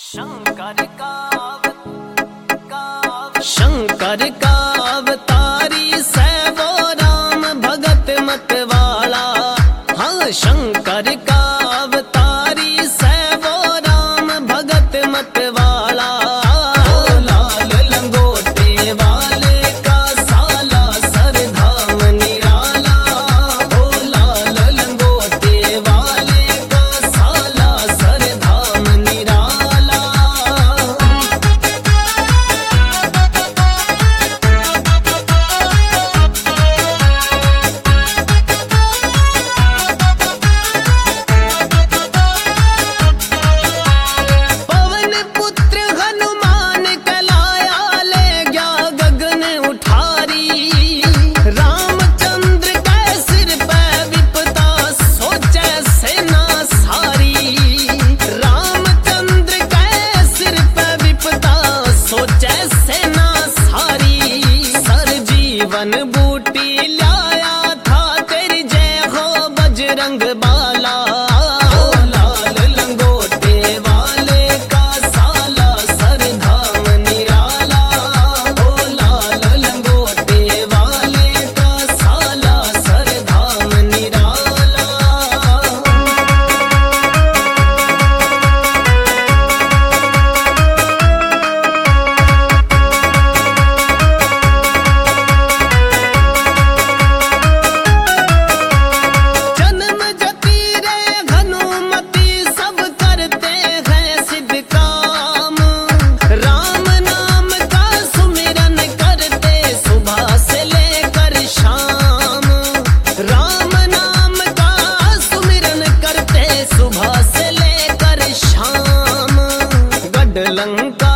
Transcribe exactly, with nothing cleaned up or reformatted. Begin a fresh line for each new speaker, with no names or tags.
शंकर का शंकर का अवतारी से वो राम भगत मत वाला। हाँ शंकर का अवतारी से वो राम भगत मत वाला। लाल लंगोटे वाले का साला सरधाम निराला। ओ लाल लंगोटे वाले का साला सरधाम निराला। पवन पुत्र हनुमान कलाया ले गया गगन उठारी। रामचंद्र के सिर पे विपदा सोचे सेना सारी। रामचंद्र के सिर पे विपदा सोचे सेना सारी। सर जीवन बूटी लाया था तेरी जय हो बजरंग बाला। ओ लाल लंगोटे वाले का साला सरधाम निराला। ओ लाल लंगोटे वाले का साला सरधाम निराला। जन्म जतीरे हनुमती सब करते हैं सिद्ध काम। राम नाम का सुमिरन करते सुबह से लेकर शाम। राम नाम का सुमिरन करते सुबह से लेकर शाम। गढ़ लंका